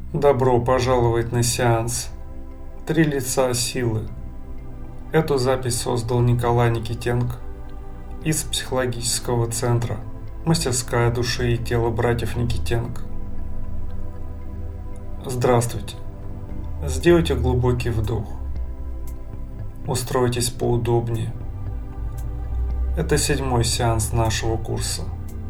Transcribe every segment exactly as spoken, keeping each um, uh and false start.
Добро пожаловать на сеанс «Три лица силы». Эту запись создал Николай Никитенко из психологического центра «Мастерская души и тела братьев Никитенко». Здравствуйте. Сделайте глубокий вдох. Устройтесь поудобнее. Это седьмой сеанс нашего курса.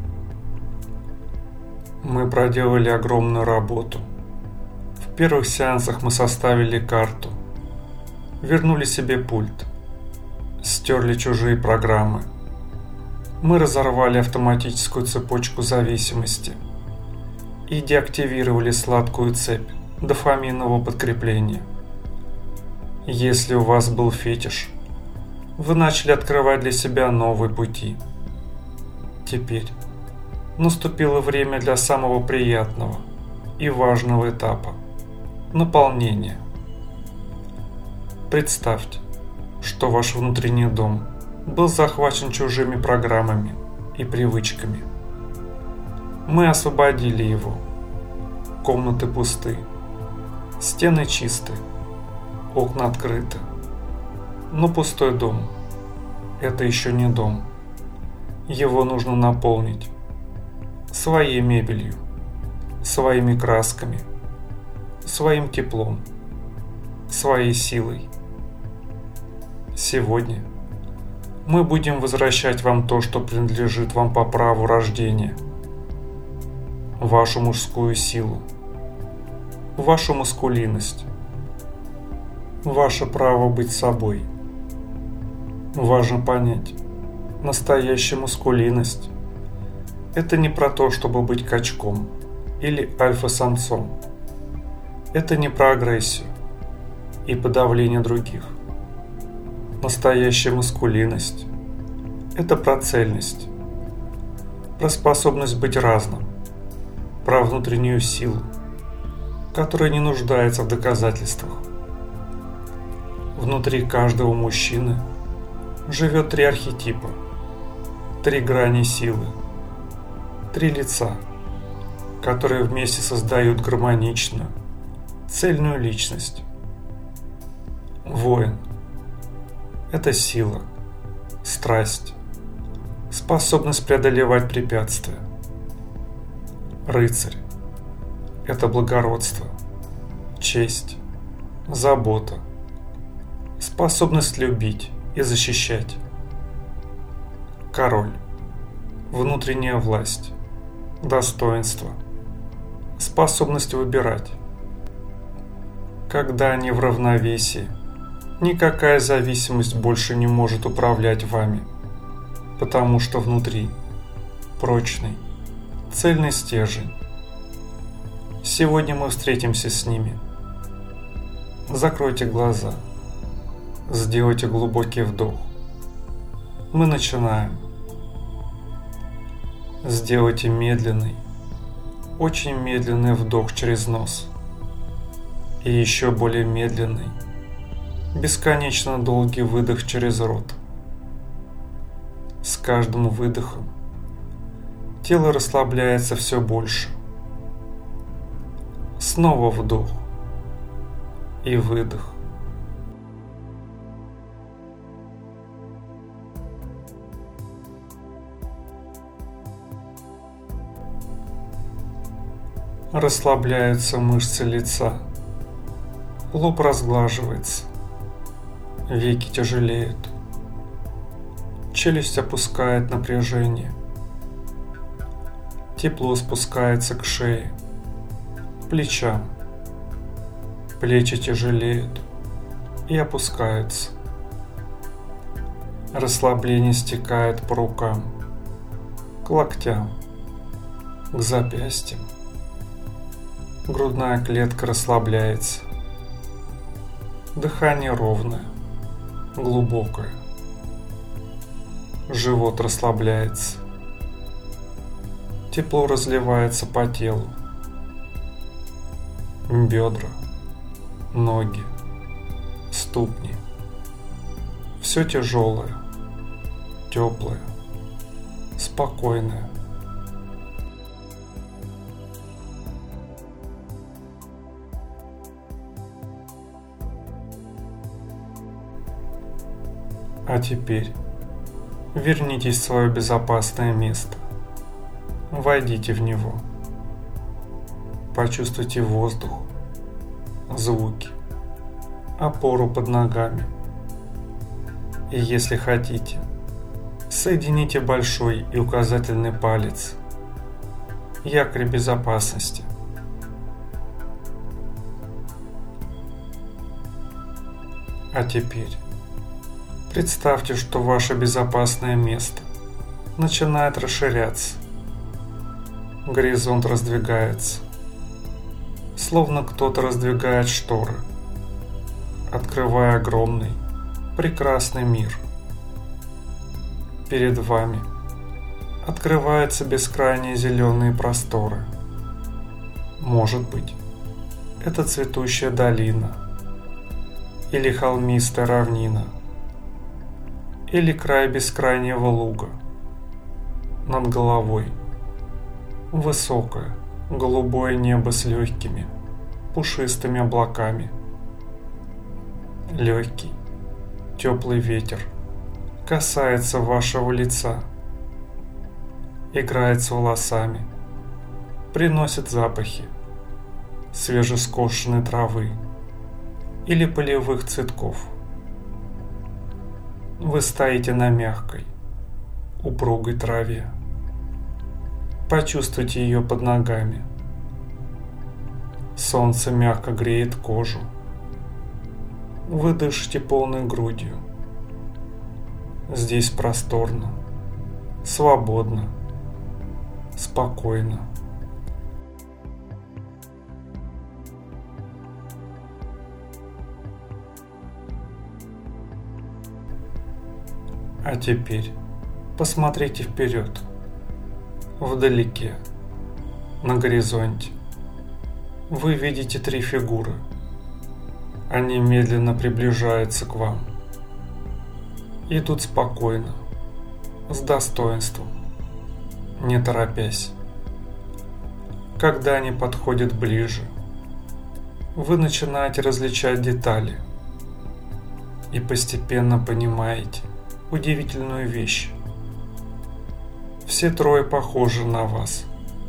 Мы проделали огромную работу. В первых сеансах мы составили карту, вернули себе пульт, стерли чужие программы. Мы разорвали автоматическую цепочку зависимости и деактивировали сладкую цепь дофаминового подкрепления. Если у вас был фетиш, вы начали открывать для себя новые пути. Теперь наступило время для самого приятного и важного этапа – наполнения. Представьте, что ваш внутренний дом был захвачен чужими программами и привычками. Мы освободили его. Комнаты пусты, стены чисты, окна открыты. Но пустой дом – это еще не дом. Его нужно наполнить своей мебелью, своими красками, своим теплом, своей силой. Сегодня мы будем возвращать вам то, что принадлежит вам по праву рождения. Вашу мужскую силу, вашу маскулинность, ваше право быть собой. Важно понять, настоящая маскулинность – это не про то, чтобы быть качком или альфа-самцом. Это не про агрессию и подавление других. Настоящая маскулинность – это про цельность, про способность быть разным, про внутреннюю силу, которая не нуждается в доказательствах. Внутри каждого мужчины живет три архетипа, три грани силы, три лица, которые вместе создают гармоничную, цельную личность. Воин – это сила, страсть, способность преодолевать препятствия. Рыцарь – это благородство, честь, забота, способность любить и защищать. Король – внутренняя власть, достоинство, способность выбирать. Когда они в равновесии, никакая зависимость больше не может управлять вами, потому что внутри прочный, цельный стержень. Сегодня мы встретимся с ними. Закройте глаза, сделайте глубокий вдох. Мы начинаем. Сделайте медленный, очень медленный вдох через нос. И еще более медленный, бесконечно долгий выдох через рот. С каждым выдохом тело расслабляется все больше. Снова вдох и выдох. Расслабляются мышцы лица. Лоб разглаживается, веки тяжелеют, челюсть опускает напряжение, тепло спускается к шее, плечам, плечи тяжелеют и опускаются. Расслабление стекает по рукам, к локтям, к запястьям. Грудная клетка расслабляется. Дыхание ровное, глубокое. Живот расслабляется. Тепло разливается по телу. Бедра, ноги, ступни. Все тяжелое, теплое, спокойное. А теперь вернитесь в свое безопасное место. Войдите в него. Почувствуйте воздух, звуки, опору под ногами. И если хотите, соедините большой и указательный палец, якорь безопасности. А теперь представьте, что ваше безопасное место начинает расширяться. Горизонт раздвигается, словно кто-то раздвигает шторы, открывая огромный, прекрасный мир. Перед вами открываются бескрайние зеленые просторы. Может быть, это цветущая долина, или холмистая равнина, или край бескрайнего луга. Над головой высокое голубое небо с легкими, пушистыми облаками. Легкий, теплый ветер касается вашего лица, играет с волосами, приносит запахи свежескошенной травы или полевых цветков. Вы стоите на мягкой, упругой траве. Почувствуйте ее под ногами. Солнце мягко греет кожу. Вы дышите полной грудью. Здесь просторно, свободно, спокойно. А теперь посмотрите вперед, вдалеке, на горизонте. Вы видите три фигуры. Они медленно приближаются к вам. Идут спокойно, с достоинством, не торопясь. Когда они подходят ближе, вы начинаете различать детали и постепенно понимаете удивительную вещь. Все трое похожи на вас,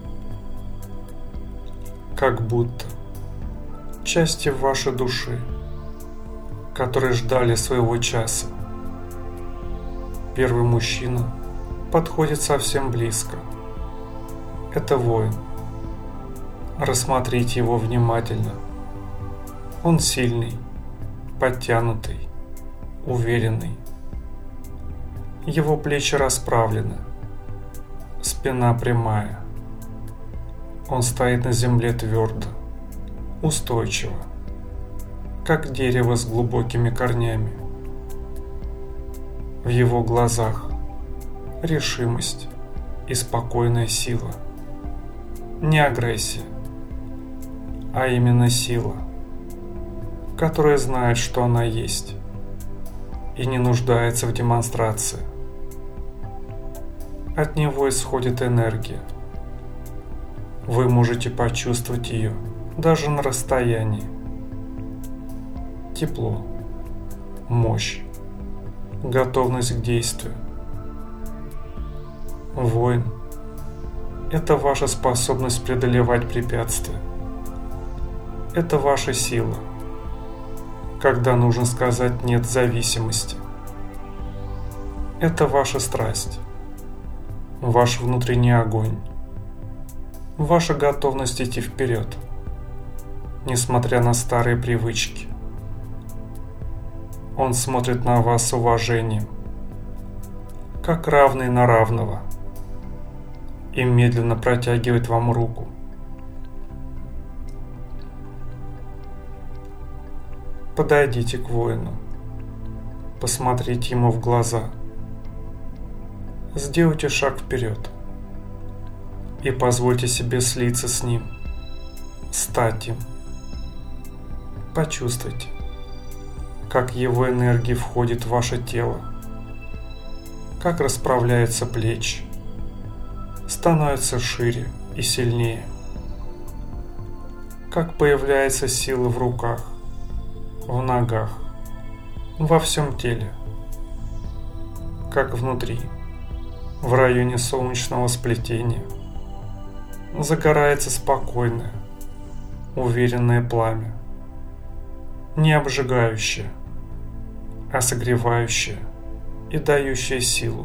как будто части вашей души, которые ждали своего часа. Первый мужчина подходит совсем близко. Это воин. Рассмотрите его внимательно. Он сильный, подтянутый, уверенный. Его плечи расправлены, спина прямая. Он стоит на земле твердо, устойчиво, как дерево с глубокими корнями. В его глазах решимость и спокойная сила. Не агрессия, а именно сила, которая знает, что она есть, и не нуждается в демонстрации. От него исходит энергия. Вы можете почувствовать ее даже на расстоянии. Тепло, мощь, готовность к действию. Воин – это ваша способность преодолевать препятствия. Это ваша сила, когда нужно сказать «нет» зависимости. Это ваша страсть, ваш внутренний огонь, ваша готовность идти вперед, несмотря на старые привычки. Он смотрит на вас с уважением, как равный на равного, и медленно протягивает вам руку. Подойдите к воину, посмотрите ему в глаза, сделайте шаг вперед и позвольте себе слиться с ним, стать им. Почувствуйте, как его энергия входит в ваше тело, как расправляются плечи, становятся шире и сильнее, как появляется сила в руках, в ногах, во всем теле. как внутри, в районе солнечного сплетения, загорается спокойное, уверенное пламя, не обжигающее, а согревающее и дающее силу.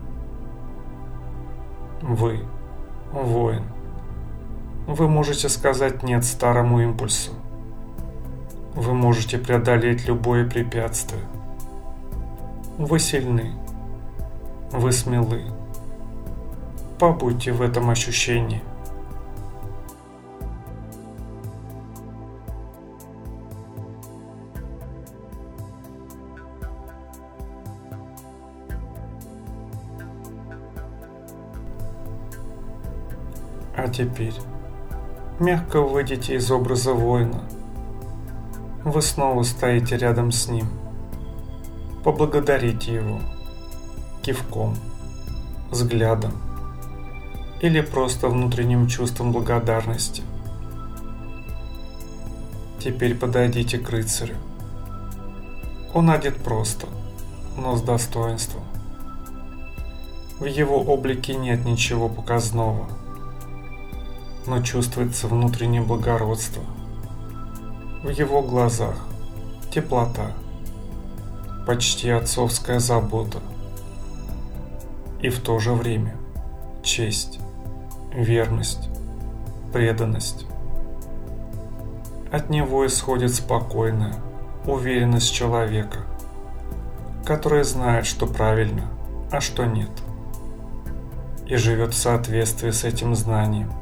Вы – воин. Вы можете сказать «нет» старому импульсу. Вы можете преодолеть любое препятствие. Вы сильны. Вы смелы. Побудьте в этом ощущении. А теперь мягко выйдите из образа воина. Вы снова стоите рядом с ним. Поблагодарите его кивком, взглядом или просто внутренним чувством благодарности. Теперь подойдите к рыцарю. Он одет просто, но с достоинством. В его облике нет ничего показного, но чувствуется внутреннее благородство. В его глазах теплота, почти отцовская забота. И в то же время честь, верность, преданность. От него исходит спокойная уверенность человека, который знает, что правильно, а что нет, и живет в соответствии с этим знанием.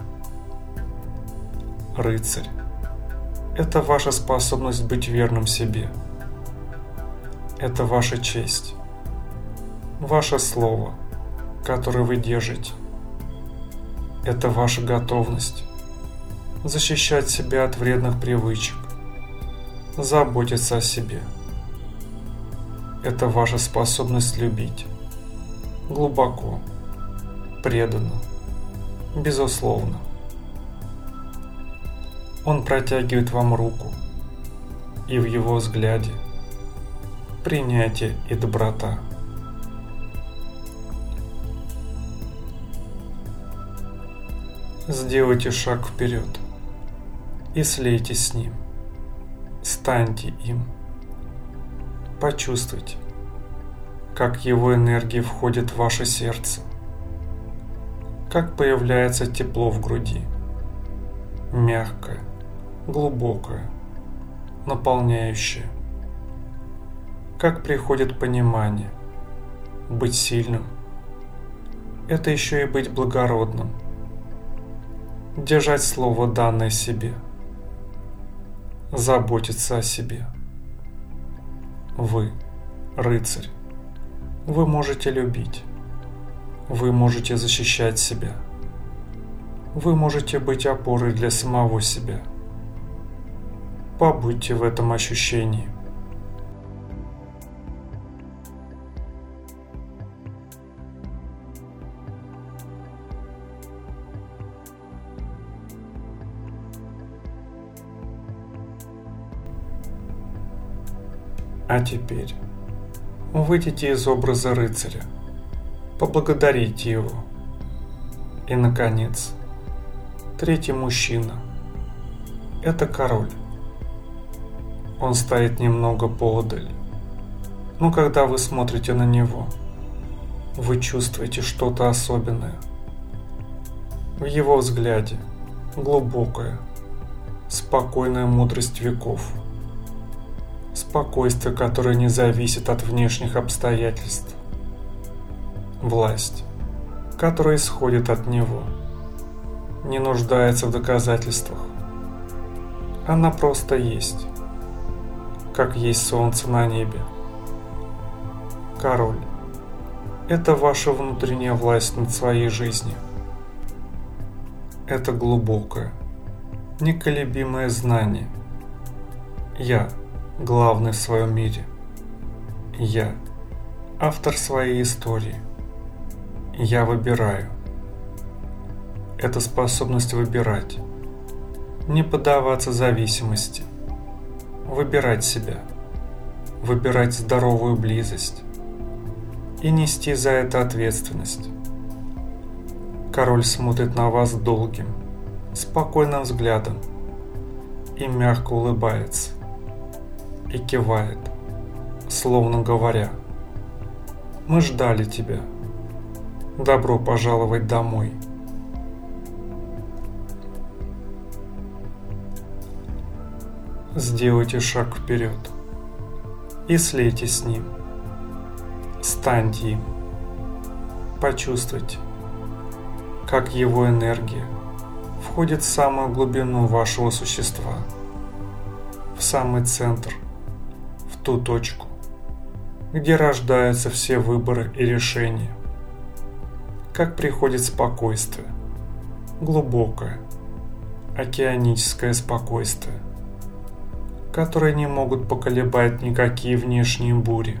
Рыцарь – это ваша способность быть верным себе. Это ваша честь, ваше слово, которое вы держите. Это ваша готовность защищать себя от вредных привычек, заботиться о себе. Это ваша способность любить глубоко, преданно, безусловно. Он протягивает вам руку, и в его взгляде принятие и доброта. Сделайте шаг вперед и слейтесь с ним. Станьте им. Почувствуйте, как его энергия входит в ваше сердце, как появляется тепло в груди, мягкое, глубокое, наполняющее, как приходит понимание. Быть сильным – это еще и быть благородным, держать слово, данное себе, заботиться о себе. Вы – рыцарь. Вы можете любить. Вы можете защищать себя. Вы можете быть опорой для самого себя. Побудьте в этом ощущении. А теперь выйдите из образа рыцаря, поблагодарите его. И, наконец, третий мужчина – это король. Он стоит немного поодаль, но когда вы смотрите на него, вы чувствуете что-то особенное. В его взгляде глубокая, спокойная мудрость веков. Спокойствие, которое не зависит от внешних обстоятельств. Власть, которая исходит от него, не нуждается в доказательствах. Она просто есть, как есть солнце на небе. Король – это ваша внутренняя власть над своей жизнью. Это глубокое, неколебимое знание. Я – главный в своем мире. Я – автор своей истории. Я выбираю. Это способность выбирать, не поддаваться зависимости, выбирать себя, выбирать здоровую близость, и нести за это ответственность. Король смотрит на вас долгим, спокойным взглядом и мягко улыбается и кивает, словно говоря: «Мы ждали тебя. Добро пожаловать домой». Сделайте шаг вперед и слейтесь с ним. Станьте им. Почувствуйте, как его энергия входит в самую глубину вашего существа, в самый центр, в ту точку, где рождаются все выборы и решения. Как приходит спокойствие, глубокое, океаническое спокойствие, которые не могут поколебать никакие внешние бури.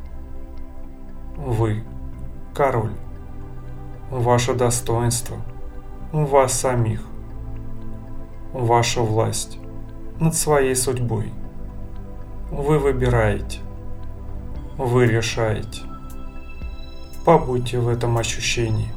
Вы – король. Ваше достоинство у вас самих. Ваша власть над своей судьбой. Вы выбираете. Вы решаете. Побудьте в этом ощущении.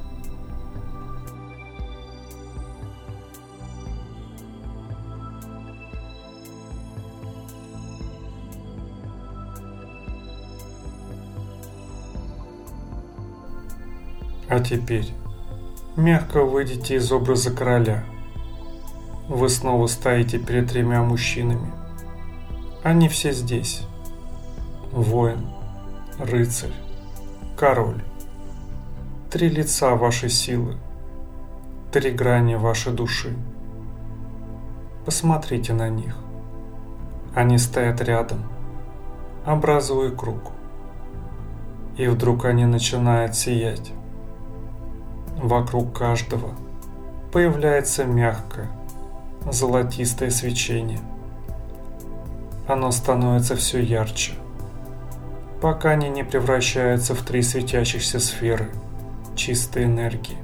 А теперь мягко выйдите из образа короля. Вы снова стоите перед тремя мужчинами. Они все здесь. Воин, рыцарь, король. Три лица вашей силы. Три грани вашей души. Посмотрите на них. Они стоят рядом, образуя круг. И вдруг они начинают сиять. Вокруг каждого появляется мягкое, золотистое свечение. Оно становится все ярче, пока они не превращаются в три светящихся сферы чистой энергии.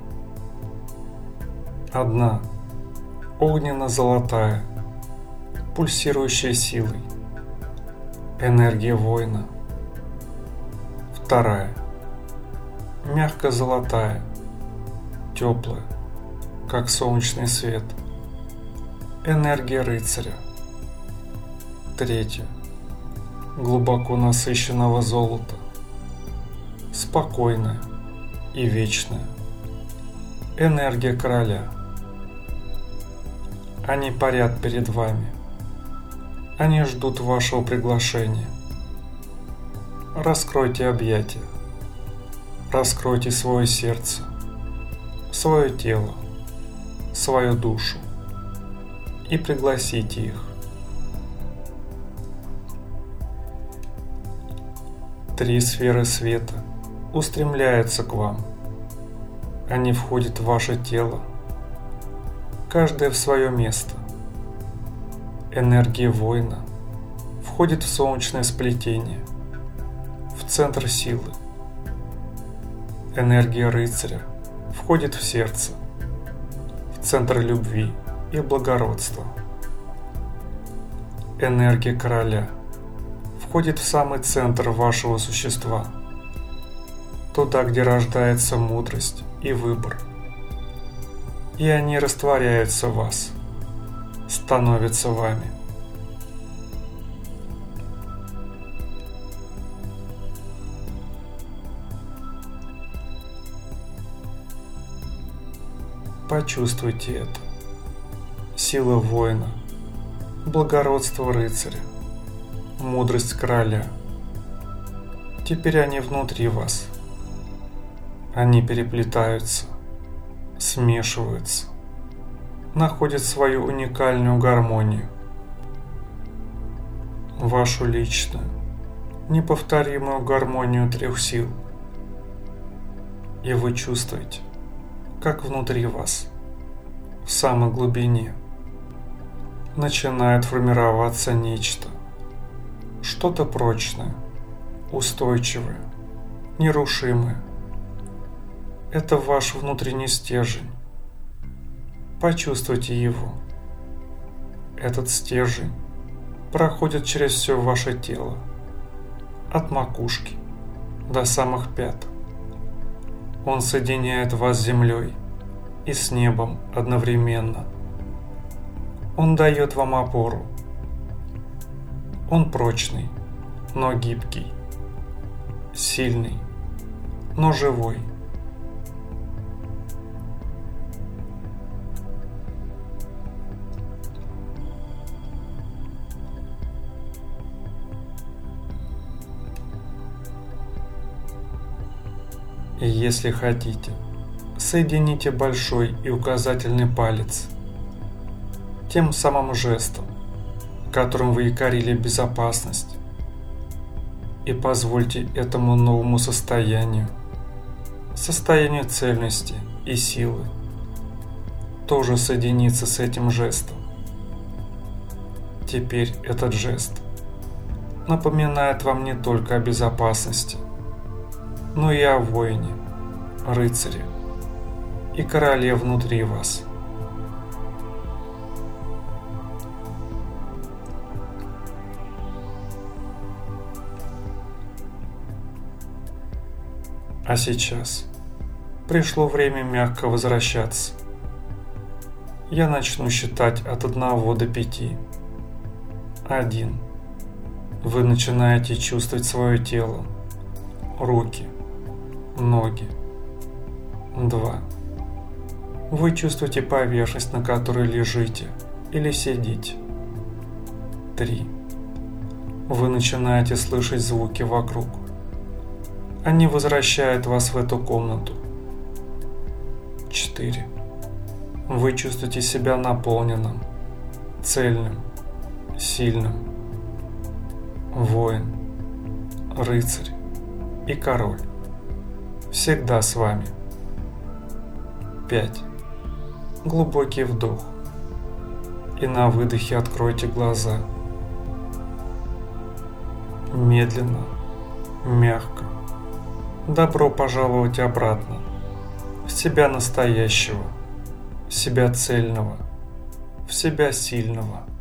Одна – огненно-золотая, пульсирующая силой, энергия воина. Вторая – мягко-золотая, теплая, как солнечный свет, энергия рыцаря. Третья – глубоко насыщенного золота, спокойная и вечная, энергия короля. Они парят перед вами. Они ждут вашего приглашения. Раскройте объятия. Раскройте свое сердце, свое тело, свою душу и пригласите их. Три сферы света устремляются к вам. Они входят в ваше тело, каждая в свое место. Энергия воина входит в солнечное сплетение, в центр силы. Энергия рыцаря входит в сердце, в центр любви и благородства. Энергия короля входит в самый центр вашего существа, туда, где рождается мудрость и выбор. И они растворяются в вас, становятся вами. Почувствуйте это. Сила воина, благородство рыцаря, мудрость короля. Теперь они внутри вас. Они переплетаются, смешиваются, находят свою уникальную гармонию. Вашу личную, неповторимую гармонию трех сил. И вы чувствуете, как внутри вас, в самой глубине, начинает формироваться нечто, что-то прочное, устойчивое, нерушимое. Это ваш внутренний стержень. Почувствуйте его. Этот стержень проходит через все ваше тело, от макушки до самых пят. Он соединяет вас с землей и с небом одновременно. Он дает вам опору. Он прочный, но гибкий, сильный, но живой. И если хотите, соедините большой и указательный палец тем самым жестом, которым вы якорили безопасность, и позвольте этому новому состоянию, состоянию цельности и силы, тоже соединиться с этим жестом. Теперь этот жест напоминает вам не только о безопасности, но и о воине, рыцаре и короле внутри вас. А сейчас пришло время мягко возвращаться. Я начну считать от одного до пяти. Один. Вы начинаете чувствовать свое тело, руки, ноги. Два. Вы чувствуете поверхность, на которой лежите или сидите. Три. Вы начинаете слышать звуки вокруг. Они возвращают вас в эту комнату. Четыре. Вы чувствуете себя наполненным, цельным, сильным. Воин, рыцарь и король всегда с вами. Пять. Глубокий вдох. И на выдохе откройте глаза. Медленно, мягко. Добро пожаловать обратно в себя настоящего, в себя цельного, в себя сильного.